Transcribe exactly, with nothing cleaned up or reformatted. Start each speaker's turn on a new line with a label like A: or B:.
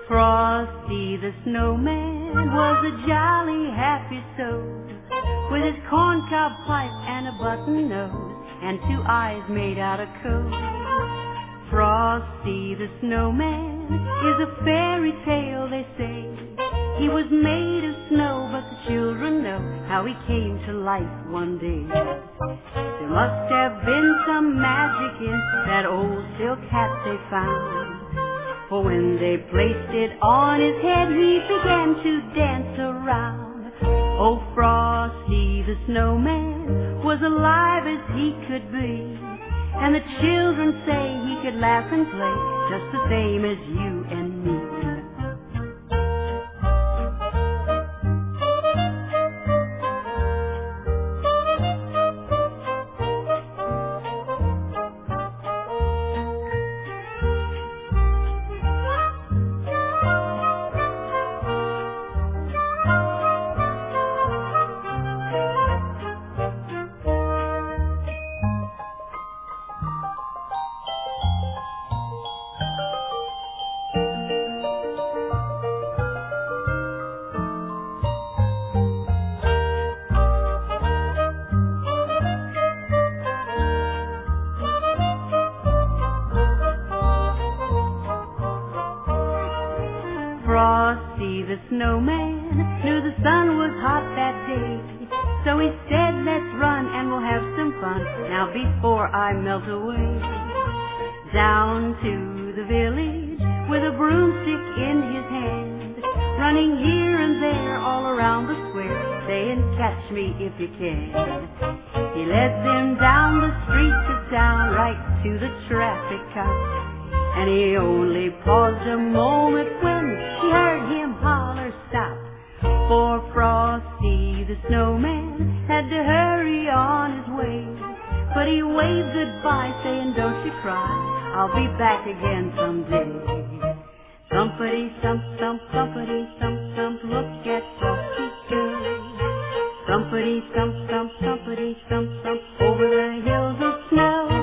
A: Frosty the snowman was a jolly, happy soul, with his corncob pipe and a button nose, and two eyes made out of coal. Frosty the snowman is a fairy tale, they say. He was made of snow, but the children know how he came to life one day. There must have been some magic in that old silk hat they found, for when they placed it on his head, he began to dance around. Oh, Frosty the snowman was alive as he could be, and the children say he could laugh and play just the same as you and me. Frosty the snowman knew the sun was hot that day, so he said, let's run and we'll have some fun now before I melt away. Down to the village with a broomstick in his hand, running here and there all around the square, saying, catch me if you can. He led them down the streets of town right to the traffic cop, and he only paused a moment when he heard him holler, stop. For Frosty the snowman had to hurry on his way, but he waved goodbye saying, don't you cry, I'll be back again someday. Thumpity thump thump, thumpity thump thump, look at Frosty go. Thumpity thump thump, thumpity thump thump, over the hills of snow.